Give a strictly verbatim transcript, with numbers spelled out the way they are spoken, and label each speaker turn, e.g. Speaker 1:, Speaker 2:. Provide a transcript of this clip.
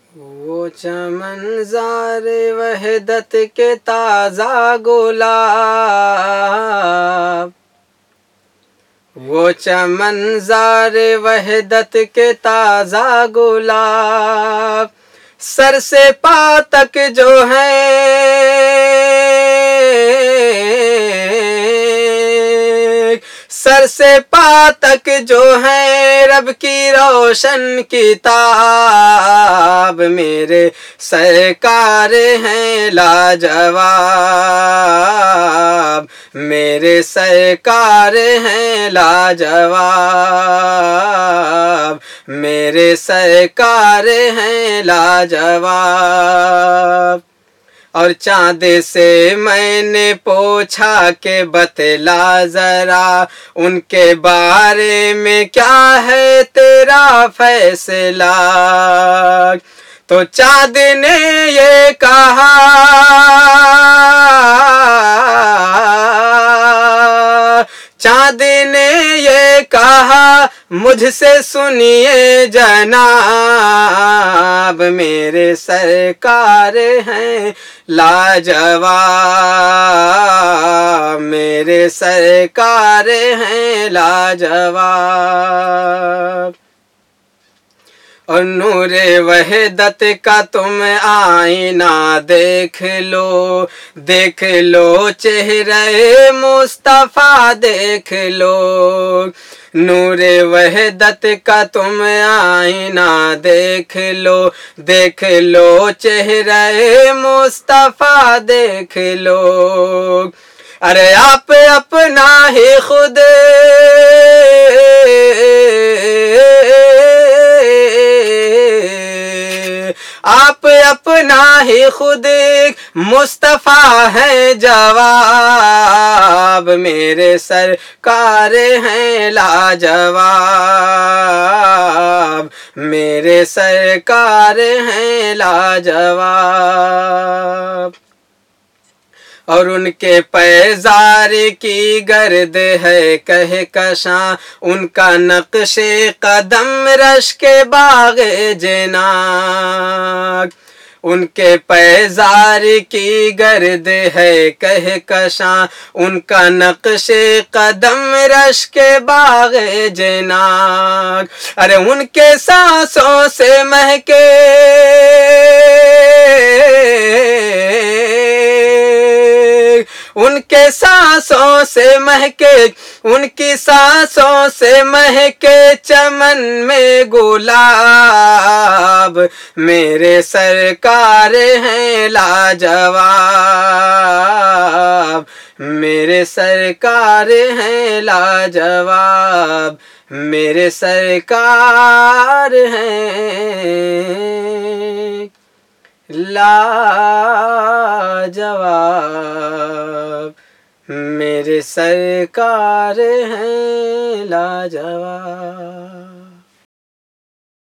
Speaker 1: वो चमन ज़ारे वहदत के ताज़ा गुलाब, वो चमन ज़ारे वहदत के ताज़ा गुलाब, सर से पाँव तक जो है सर से पाँव तक जो है रब की रोशन किताब, मेरे सरकार हैं लाजवाब, मेरे सरकार हैं लाजवाब, मेरे सरकार हैं लाजवाब। और चाँद से मैंने पूछा के बतला ज़रा, उनके बारे में क्या है तेरा फैसला। तो चाँद ने ये कहा, चाँद ने ये कहा मुझसे सुनिए जनाब, मेरे सरकार हैं लाजवाब, मेरे सरकार हैं लाजवाब। और नूरे वहदत का तुम आईना देख लो, देख लो चेहरे मुस्तफ़ा देख लो। नूरे वहदत का तुम आईना देख लो, देख लो चेहरे मुस्तफ़ा देख लो। अरे आप अपना ही खुद आप अपना ही खुद मुस्तफ़ा है जवाब, मेरे सरकार हैं लाजवाब, मेरे सरकार हैं लाजवाब। और उनके पैजार की गर्द है कह कशां, उनका नक्शे कदम रश के बाग़े जिनाक। उनके पैजार की गर्द है कह कशां, उनका नक्शे कदम रश के बाग़े जिनाक। अरे उनके सांसों से महके उनके सांसों से महके, उनकी सांसों से महके चमन में गुलाब, मेरे सरकार हैं लाजवाब, मेरे सरकार हैं लाजवाब, मेरे सरकार हैं लाजवाब, मेरे सरकार हैं लाजवाब।